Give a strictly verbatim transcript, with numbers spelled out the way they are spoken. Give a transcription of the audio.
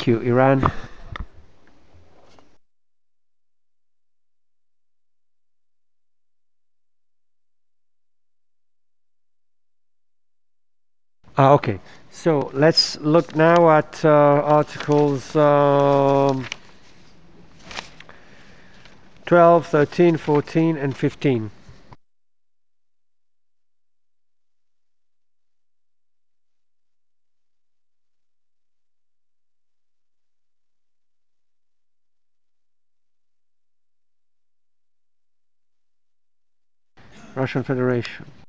Thank you, Iran. Ah, okay. So let's look now at uh, articles um, twelve, thirteen, fourteen, and fifteen. Russian Federation.